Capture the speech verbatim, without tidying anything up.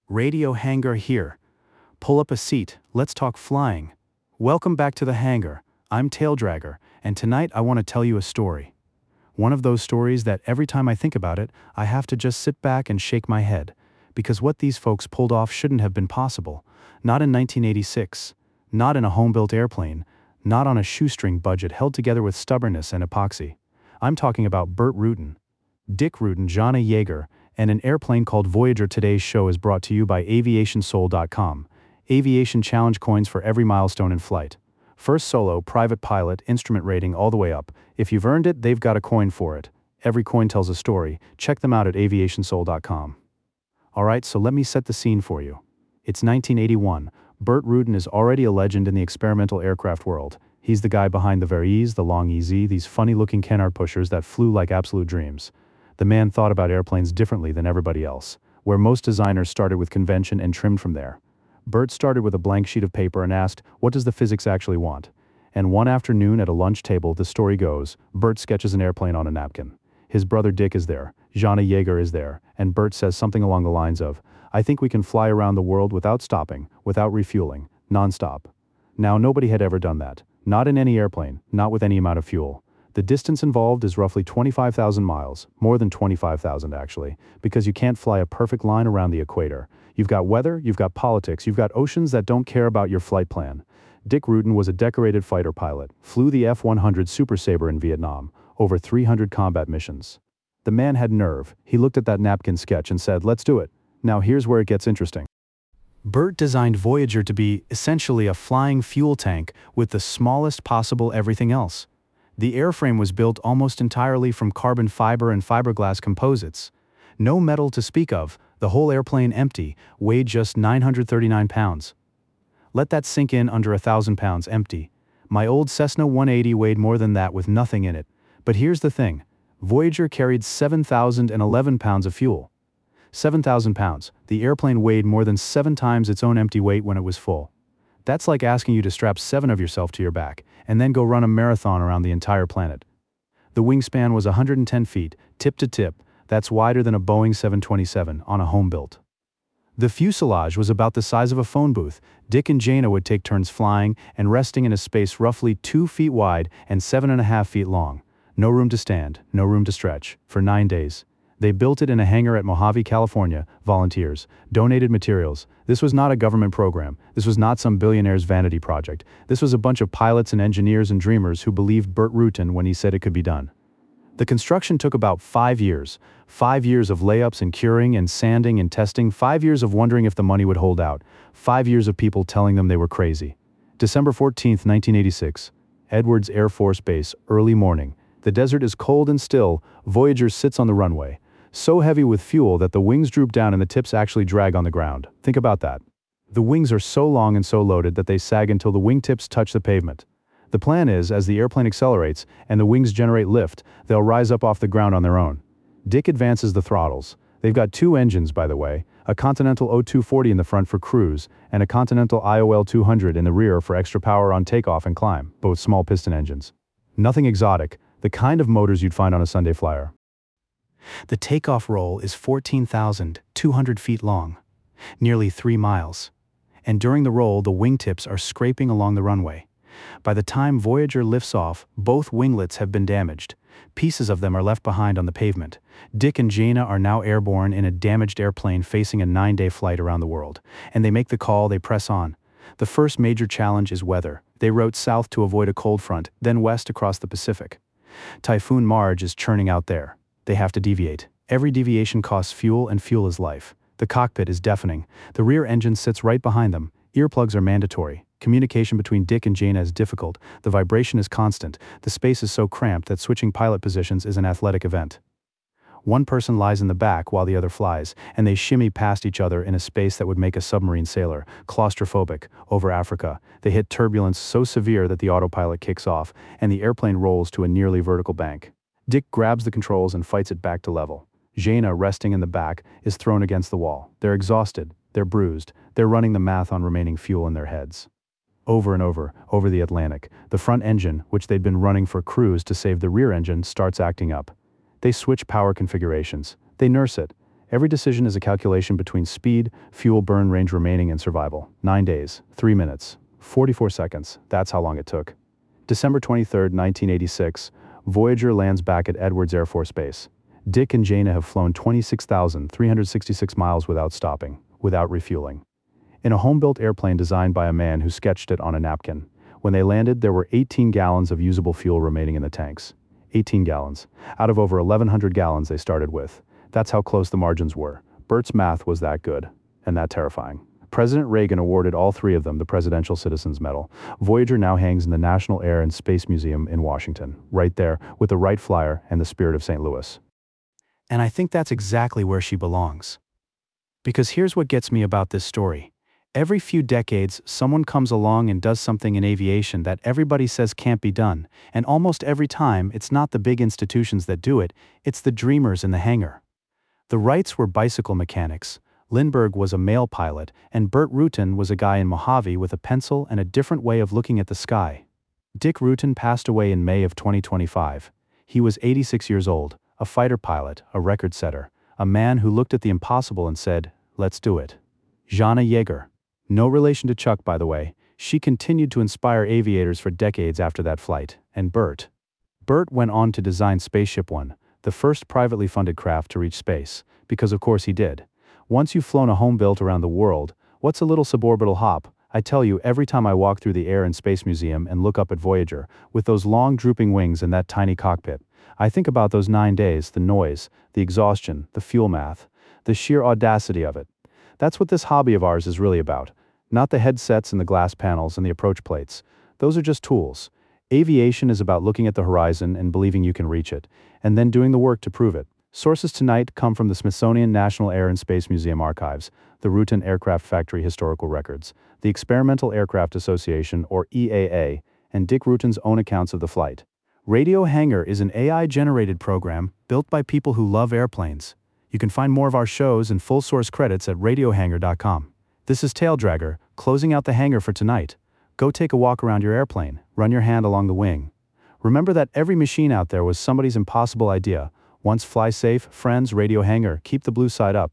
Radio Hangar here. Pull up a seat, let's talk flying. Welcome back to the hangar. I'm Taildragger, and tonight I want to tell you a story. One of those stories that every time I think about it, I have to just sit back and shake my head. Because what these folks pulled off shouldn't have been possible. Not in nineteen eighty-six. Not in a home-built airplane. Not on a shoestring budget held together with stubbornness and epoxy. I'm talking about Burt Rutan. Dick Rutan, Jana Yeager, and an airplane called Voyager. Today's show is brought to you by aviation soul dot com. Aviation challenge coins for every milestone in flight. First solo, private pilot, instrument rating all the way up. If you've earned it, they've got a coin for it. Every coin tells a story. Check them out at aviation soul dot com. Alright, so let me set the scene for you. It's nineteen eighty-one. Burt Rutan is already a legend in the experimental aircraft world. He's the guy behind the Varieze, the Long E Z, these funny-looking canard pushers that flew like absolute dreams. The man thought about airplanes differently than everybody else. Where most designers started with convention and trimmed from there, Burt started with a blank sheet of paper and asked, what does the physics actually want? And one afternoon at a lunch table, the story goes, Burt sketches an airplane on a napkin. His brother Dick is there, Jana Yeager is there, and Burt says something along the lines of, I think we can fly around the world without stopping, without refueling, non-stop. Now nobody had ever done that. Not in any airplane, not with any amount of fuel. The distance involved is roughly twenty-five thousand miles, more than twenty-five thousand actually, because you can't fly a perfect line around the equator. You've got weather, you've got politics, you've got oceans that don't care about your flight plan. Dick Rutan was a decorated fighter pilot, flew the F one hundred Super Sabre in Vietnam, over three hundred combat missions. The man had nerve. He looked at that napkin sketch and said, let's do it. Now here's where it gets interesting. Burt designed Voyager to be essentially a flying fuel tank with the smallest possible everything else. The airframe was built almost entirely from carbon fiber and fiberglass composites. No metal to speak of, the whole airplane empty, weighed just nine hundred thirty-nine pounds. Let that sink in. Under a thousand pounds empty. My old Cessna one eighty weighed more than that with nothing in it. But here's the thing. Voyager carried seven thousand eleven pounds of fuel. seven thousand pounds. The airplane weighed more than seven times its own empty weight when it was full. That's like asking you to strap seven of yourself to your back, and then go run a marathon around the entire planet. The wingspan was one hundred ten feet, tip to tip. That's wider than a Boeing seven twenty-seven on a home-built. The fuselage was about the size of a phone booth. Dick and Jana would take turns flying and resting in a space roughly two feet wide and seven and a half feet long. No room to stand, no room to stretch, for nine days. They built it in a hangar at Mojave, California. Volunteers, donated materials. This was not a government program. This was not some billionaire's vanity project. This was a bunch of pilots and engineers and dreamers who believed Burt Rutan when he said it could be done. The construction took about five years. Five years of layups and curing and sanding and testing. Five years of wondering if the money would hold out. Five years of people telling them they were crazy. December fourteenth, nineteen eighty-six. Edwards Air Force Base, early morning. The desert is cold and still. Voyager sits on the runway. So heavy with fuel that the wings droop down and the tips actually drag on the ground. Think about that. The wings are so long and so loaded that they sag until the wingtips touch the pavement. The plan is, as the airplane accelerates and the wings generate lift, they'll rise up off the ground on their own. Dick advances the throttles. They've got two engines, by the way, a Continental O two forty in the front for cruise, and a Continental I O L two hundred in the rear for extra power on takeoff and climb, both small piston engines. Nothing exotic, the kind of motors you'd find on a Sunday flyer. The takeoff roll is fourteen thousand two hundred feet long, nearly three miles. And during the roll, the wingtips are scraping along the runway. By the time Voyager lifts off, both winglets have been damaged. Pieces of them are left behind on the pavement. Dick and Jana are now airborne in a damaged airplane facing a nine-day flight around the world. And they make the call, they press on. The first major challenge is weather. They route south to avoid a cold front, then west across the Pacific. Typhoon Marge is churning out there. They have to deviate. Every deviation costs fuel, and fuel is life. The cockpit is deafening. The rear engine sits right behind them. Earplugs are mandatory. Communication between Dick and Jana is difficult. The vibration is constant. The space is so cramped that switching pilot positions is an athletic event. One person lies in the back while the other flies, and they shimmy past each other in a space that would make a submarine sailor claustrophobic. Over Africa, they hit turbulence so severe that the autopilot kicks off, and the airplane rolls to a nearly vertical bank. Dick grabs the controls and fights it back to level. Jana, resting in the back, is thrown against the wall. They're exhausted, they're bruised, they're running the math on remaining fuel in their heads. Over and over, over the Atlantic, the front engine, which they'd been running for cruise to save the rear engine, starts acting up. They switch power configurations. They nurse it. Every decision is a calculation between speed, fuel burn range remaining, and survival. Nine days, three minutes, forty-four seconds. That's how long it took. December twenty-third, nineteen eighty-six, Voyager lands back at Edwards Air Force Base. Dick and Jana have flown twenty-six thousand three hundred sixty-six miles without stopping, without refueling. In a home-built airplane designed by a man who sketched it on a napkin. When they landed, there were eighteen gallons of usable fuel remaining in the tanks. eighteen gallons, out of over eleven hundred gallons they started with. That's how close the margins were. Bert's math was that good, and that terrifying. President Reagan awarded all three of them the Presidential Citizens Medal. Voyager now hangs in the National Air and Space Museum in Washington, right there, with the Wright Flyer and the Spirit of Saint Louis. And I think that's exactly where she belongs. Because here's what gets me about this story. Every few decades, someone comes along and does something in aviation that everybody says can't be done, and almost every time, it's not the big institutions that do it, it's the dreamers in the hangar. The Wrights were bicycle mechanics, Lindbergh was a male pilot, and Burt Rutan was a guy in Mojave with a pencil and a different way of looking at the sky. Dick Rutan passed away in May of twenty twenty-five. He was eighty-six years old, a fighter pilot, a record setter, a man who looked at the impossible and said, "Let's do it." Jana Yeager. No relation to Chuck, by the way. She continued to inspire aviators for decades after that flight. And Burt. Burt went on to design Spaceship One, the first privately funded craft to reach space, because of course he did. Once you've flown a home built around the world, what's a little suborbital hop? I tell you, every time I walk through the Air and Space Museum and look up at Voyager, with those long drooping wings and that tiny cockpit, I think about those nine days, the noise, the exhaustion, the fuel math, the sheer audacity of it. That's what this hobby of ours is really about. Not the headsets and the glass panels and the approach plates. Those are just tools. Aviation is about looking at the horizon and believing you can reach it, and then doing the work to prove it. Sources tonight come from the Smithsonian National Air and Space Museum Archives, the Rutan Aircraft Factory Historical Records, the Experimental Aircraft Association, or E A A, and Dick Rutan's own accounts of the flight. Radio Hangar is an A I-generated program built by people who love airplanes. You can find more of our shows and full source credits at radio hangar dot com. This is Taildragger, closing out the hangar for tonight. Go take a walk around your airplane, run your hand along the wing. Remember that every machine out there was somebody's impossible idea. Once fly safe, friends, Radio Hangar, keep the blue side up.